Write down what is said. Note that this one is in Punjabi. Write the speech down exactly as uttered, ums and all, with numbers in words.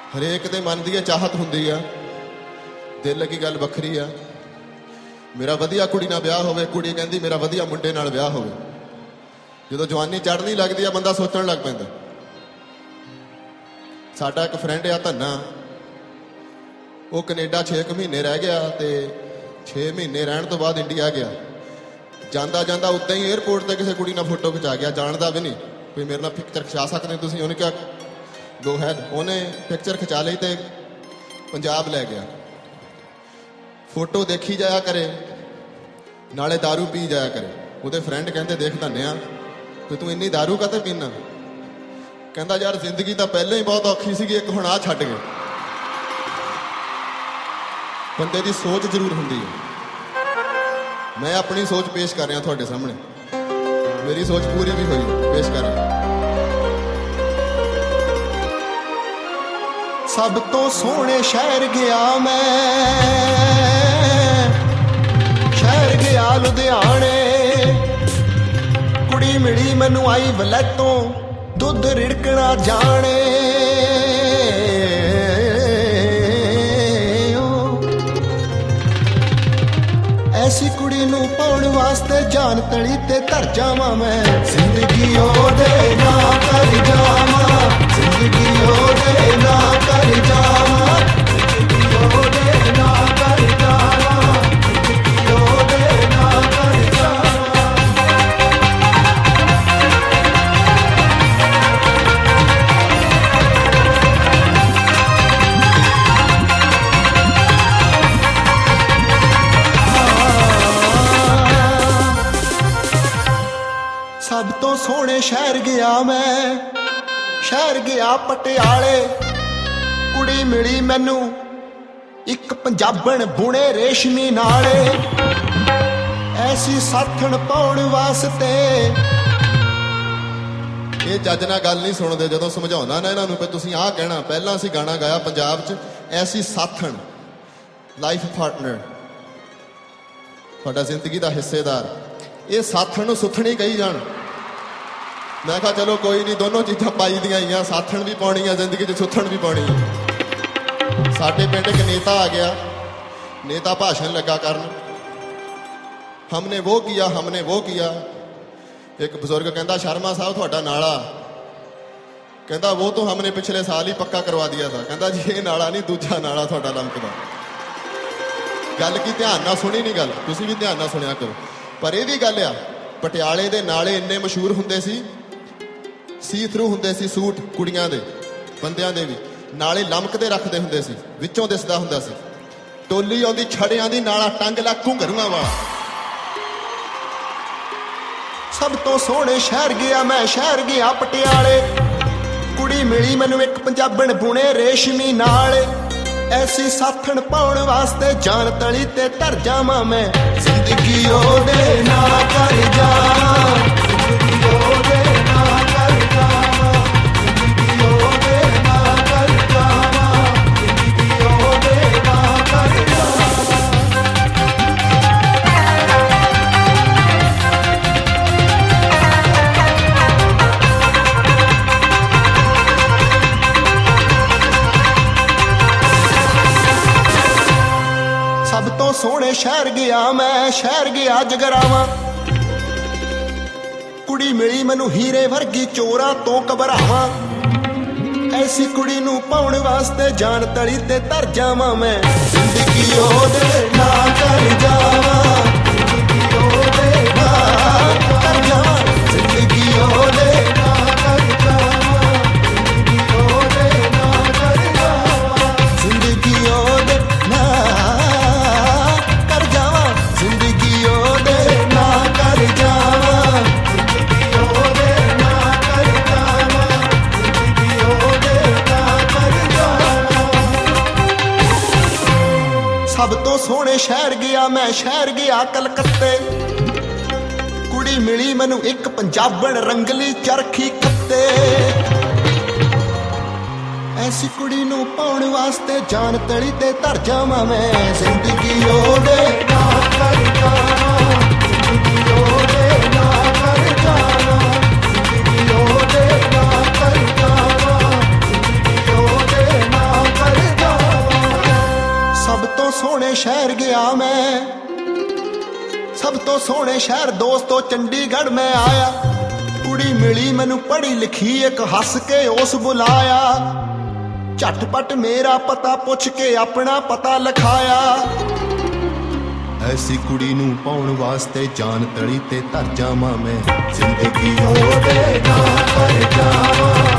ਹਰੇਕ ਦੇ ਮਨ ਦੀ ਚਾਹਤ ਹੁੰਦੀ ਆ, ਦਿਲ ਕੀ ਗੱਲ ਵੱਖਰੀ ਆ। ਮੇਰਾ ਵਧੀਆ ਕੁੜੀ ਨਾਲ ਵਿਆਹ ਹੋਵੇ, ਕੁੜੀ ਕਹਿੰਦੀ ਮੇਰਾ ਵਧੀਆ ਮੁੰਡੇ ਨਾਲ ਵਿਆਹ ਹੋਵੇ। ਜਦੋਂ ਜਵਾਨੀ ਚੜ੍ਹਨੀ ਲੱਗਦੀ ਆ ਬੰਦਾ ਸੋਚਣ ਲੱਗ ਪੈਂਦਾ। ਸਾਡਾ ਇੱਕ ਫਰੈਂਡ ਆ ਧੰਨਾ, ਉਹ ਕੈਨੇਡਾ ਛੇ ਕੁ ਮਹੀਨੇ ਰਹਿ ਗਿਆ ਤੇ ਛੇ ਮਹੀਨੇ ਰਹਿਣ ਤੋਂ ਬਾਅਦ ਇੰਡੀਆ ਗਿਆ। ਜਾਂਦਾ ਜਾਂਦਾ ਉੱਦਾਂ ਹੀ ਏਅਰਪੋਰਟ ਤੇ ਕਿਸੇ ਕੁੜੀ ਨਾਲ ਫੋਟੋ ਖਿਚਾ ਗਿਆ, ਜਾਣਦਾ ਵੀ ਨਹੀਂ ਵੀ ਮੇਰੇ ਨਾਲ ਪਿਕਚਰ ਖਿਚਾ ਸਕਦੇ ਤੁਸੀਂ। ਉਹਨੇ ਕਿਹਾ ਗੋ ਹੈਡ। ਉਹਨੇ ਪਿਕਚਰ ਖਿਚਾ ਲਈ ਤੇ ਪੰਜਾਬ ਲੈ ਗਿਆ। ਫੋਟੋ ਦੇਖੀ ਜਾਇਆ ਕਰੇ, ਨਾਲੇ ਦਾਰੂ ਪੀ ਜਾਇਆ ਕਰੇ। ਉਹਦੇ ਫਰੈਂਡ ਕਹਿੰਦੇ ਦੇਖ ਧੰਨਿਆ ਵੀ ਤੂੰ ਇੰਨੀ ਦਾਰੂ ਕਾਹਤੇ ਪੀਨਾ? ਕਹਿੰਦਾ ਯਾਰ ਜ਼ਿੰਦਗੀ ਤਾਂ ਪਹਿਲਾਂ ਹੀ ਬਹੁਤ ਔਖੀ ਸੀਗੀ, ਇੱਕ ਹੁਣ ਆਹ ਛੱਡ ਗਏ। ਬੰਦੇ ਦੀ ਸੋਚ ਜ਼ਰੂਰ ਹੁੰਦੀ ਹੈ। ਮੈਂ ਆਪਣੀ ਸੋਚ ਪੇਸ਼ ਕਰ ਰਿਹਾ ਤੁਹਾਡੇ ਸਾਹਮਣੇ, ਮੇਰੀ ਸੋਚ ਪੂਰੀ ਵੀ ਹੋਈ, ਪੇਸ਼ ਕਰ ਰਿਹਾ। ਸਭ ਤੋਂ ਸੋਹਣੇ ਸ਼ਹਿਰ ਗਿਆ ਮੈਂ, ਸ਼ਹਿਰ ਗਿਆ ਲੁਧਿਆਣੇ। ਕੁੜੀ ਮਿਲੀ ਮੈਨੂੰ ਆਈ ਵਲੈਤੋਂ, ਦੁੱਧ ਰਿੜਕਣਾ ਜਾਣੇ। ਐਸੀ ਕੁੜੀ ਨੂੰ ਪਾਉਣ ਵਾਸਤੇ ਜਾਨ ਤਲੀ ਤੇ ਧਰ ਜਾਵਾਂ ਮੈਂ। ਜ਼ਿੰਦਗੀ ਉਹਦੇ ਨਾਂ ਕਰ ਜਾਵਾਂ, ਜ਼ਿੰਦਗੀ ਉਹਦੇ ਨਾਂ ਕਰ ਜਾਵਾਂ, ਜ਼ਿੰਦਗੀ ਉਹਦੇ ਨਾਂ ਕਰ ਜਾਵਾਂ, ਜ਼ਿੰਦਗੀ ਉਹਦੇ ਨਾਂ ਕਰ ਜਾਵਾਂ। ਸਭ ਤੋਂ ਸੋਹਣੇ ਸ਼ਹਿਰ ਗਿਆ ਮੈਂ, ਸ਼ਹਿਰ ਗਿਆ ਪਟਿਆਲੇ। ਕੁੜੀ ਮਿਲੀ ਮੈਨੂੰ ਇੱਕ ਪੰਜਾਬਣ ਬੁਣੇ ਰੇਸ਼ਮੀ ਨਾਲੇ। ਐਸੀ ਸਾਥਣ ਪਾਉਣ ਵਾਸਤੇ। ਇਹ ਜੱਜ ਨਾਲ ਗੱਲ ਨਹੀਂ ਸੁਣਦੇ ਜਦੋਂ ਸਮਝਾਉਂਦਾ ਨਾ ਇਹਨਾਂ ਨੂੰ ਵੀ ਤੁਸੀਂ ਆਹ ਕਹਿਣਾ। ਪਹਿਲਾਂ ਅਸੀਂ ਗਾਣਾ ਗਾਇਆ ਪੰਜਾਬ 'ਚ, ਐਸੀ ਸਾਥਣ, ਲਾਈਫ ਪਾਰਟਨਰ, ਤੁਹਾਡਾ ਜ਼ਿੰਦਗੀ ਦਾ ਹਿੱਸੇਦਾਰ। ਇਹ ਸਾਥਣ ਨੂੰ ਸੁਥਣੀ ਕਹੀ ਜਾਣ। ਮੈਂ ਕਿਹਾ ਚਲੋ ਕੋਈ ਨਹੀਂ, ਦੋਨੋਂ ਚੀਜ਼ਾਂ ਪਾਈ ਦੀਆਂ ਹੀ ਆ, ਸਾਥਣ ਵੀ ਪਾਉਣੀ ਆ ਜ਼ਿੰਦਗੀ 'ਚ, ਸੁਥਣ ਵੀ ਪਾਉਣੀ ਆ। ਸਾਡੇ ਪਿੰਡ ਇੱਕ ਨੇਤਾ ਆ ਗਿਆ, ਨੇਤਾ ਭਾਸ਼ਣ ਲੱਗਾ ਕਰਨ, ਹਮਨੇ ਵੋ ਕੀਆ ਹਮਨੇ ਵੋ ਕੀਆ। ਇੱਕ ਬਜ਼ੁਰਗ ਕਹਿੰਦਾ ਸ਼ਰਮਾ ਸਾਹਿਬ ਤੁਹਾਡਾ ਨਾਲਾ, ਕਹਿੰਦਾ ਉਹ ਤੋਂ ਹਮਨੇ ਪਿਛਲੇ ਸਾਲ ਹੀ ਪੱਕਾ ਕਰਵਾ ਦਿਆ ਥਾ। ਕਹਿੰਦਾ ਜੀ ਇਹ ਨਾਲਾ ਨਹੀਂ, ਦੂਜਾ ਨਾਲਾ ਤੁਹਾਡਾ ਲੰਕਦਾ। ਗੱਲ ਕੀ ਧਿਆਨ ਨਾਲ ਸੁਣੀ ਨਹੀਂ ਗੱਲ, ਤੁਸੀਂ ਵੀ ਧਿਆਨ ਨਾਲ ਸੁਣਿਆ ਕਰੋ। ਪਰ ਇਹ ਵੀ ਗੱਲ ਆ, ਪਟਿਆਲੇ ਦੇ ਨਾਲੇ ਇੰਨੇ ਮਸ਼ਹੂਰ ਹੁੰਦੇ ਸੀ, ਸੀ ਥਰੂ ਹੁੰਦੇ ਸੀ ਸੂਟ ਕੁੜੀਆਂ ਦੇ, ਬੰਦਿਆਂ ਦੇ ਵੀ। ਨਾਲੇ ਲਮਕਦੇ ਰੱਖਦੇ ਹੁੰਦੇ ਸੀ, ਵਿੱਚੋਂ ਦਿਸਦਾ ਹੁੰਦਾ ਸੀ। ਟੋਲੀ ਆਉਂਦੀ ਛੜਿਆਂ ਦੀ, ਨਾਲਾ ਟੰਗ ਲਾ ਘੁੰਗਰੂਆਂ ਵਾਲਾ। ਸਭ ਤੋਂ ਸੋਹਣੇ ਸ਼ਹਿਰ ਗਿਆ ਮੈਂ, ਸ਼ਹਿਰ ਗਿਆ ਪਟਿਆਲੇ। ਕੁੜੀ ਮਿਲੀ ਮੈਨੂੰ ਇੱਕ ਪੰਜਾਬਣ ਬੁਣੇ ਰੇਸ਼ਮੀ ਨਾਲੇ। ਐਸੀ ਸਾਥਣ ਪਾਉਣ ਵਾਸਤੇ ਜਾਨ ਤਲੀ ਤੇ ਧਰ ਜਾਵਾਂ ਮੈਂ। ਜ਼ਿੰਦਗੀ ਉਹਦੇ ਨਾਂ ਕਰ ਜਾਵਾਂ, ਜ਼ਿੰਦਗੀ ਉਹਦੇ ਨਾਂ ਕਰ ਜਾਵਾਂ, ਜ਼ਿੰਦਗੀ ਉਹਦੇ ਨਾਂ ਕਰ ਜਾਵਾਂ, ਜ਼ਿੰਦਗੀ ਉਹਦੇ ਨਾਂ ਕਰ ਜਾਵਾਂ। ਸਭ ਤੋਂ ਸੋਹਣੇ ਸ਼ਹਿਰ ਗਿਆ ਮੈਂ, ਸ਼ਹਿਰ ਗਿਆ ਜਗਰਾਵਾਂ। ਕੁੜੀ ਮਿਲੀ ਮੈਨੂੰ ਹੀਰੇ ਵਰਗੀ, ਚੋਰਾਂ ਤੋਂ ਘਬਰਾਵਾਂ। ਐਸੀ ਕੁੜੀ ਨੂੰ ਪਾਉਣ ਵਾਸਤੇ ਜਾਨ ਤਲੀ ਤੇ ਧਰ ਜਾਵਾਂ ਮੈਂ। ਜ਼ਿੰਦਗੀ ਉਹਦੇ ਨਾਂ ਕਰ ਜਾਵਾਂ, ਜ਼ਿੰਦਗੀ ਉਹਦੇ ਨਾਂ ਕਰ ਜਾਵਾਂ, ਜ਼ਿੰਦਗੀ ਉਹਦੇ ਨਾਂ ਕਰ ਜਾਵਾਂ, ਜ਼ਿੰਦਗੀ ਉਹਦੇ ਨਾਂ ਕਰ ਜਾਵਾਂ, ਜ਼ਿੰਦਗੀ ਉਹਦੇ ਨਾਂ ਕਰ ਜਾਵਾਂ, ਜ਼ਿੰਦਗੀ ਉਹਦੇ ਨਾਂ ਕਰ ਜਾਵਾਂ, ਜ਼ਿੰਦਗੀ ਉਹਦੇ ਨਾਂ ਕਰ ਜਾਵਾਂ, ਜ਼ਿੰਦਗੀ ਉਹਦੇ ਨਾਂ ਕਰ ਜਾਵਾਂ। ਸਭ ਤੋਂ ਸੋਹਣੇ ਸ਼ਹਿਰ ਗਿਆ ਮੈਂ, ਸ਼ਹਿਰ ਗਿਆ ਕਲਕੱਤੇ। ਕੁੜੀ ਮਿਲੀ ਮੈਨੂੰ ਇੱਕ ਪੰਜਾਬਣ ਰੰਗਲੀ ਚਰਖੀ ਕੱਤੇ। ਐਸੀ ਕੁੜੀ ਨੂੰ ਪਾਉਣ ਵਾਸਤੇ ਜਾਨ ਤਲੀ ਤੇ ਧਰ ਜਾਵਾਂ ਮੈਂ। ਜ਼ਿੰਦਗੀ ਉਹਦੇ ਨਾਂ ਕਰ ਜਾਵਾਂ, ਜ਼ਿੰਦਗੀ ਉਹਦੇ ਨਾਂ ਕਰ ਜਾਵਾਂ, ਜ਼ਿੰਦਗੀ ਉਹਦੇ ਨਾਂ ਕਰ ਜਾਵਾਂ, ਜ਼ਿੰਦਗੀ ਉਹਦੇ ਨਾਂ शहर गया मैं, सब तो सोहने शहर दोस्तों चंडीगढ़ मैं आया। कुड़ी मिली मैनू पढ़ी लिखी एक हस के उस बुलाया, झटपट मेरा पता पुछ के अपना पता लिखाया। ऐसी कुड़ी नू पाउण वास्ते जान तली ते धर जावां मैं, जिंदगी ओदे नाल कर जावां।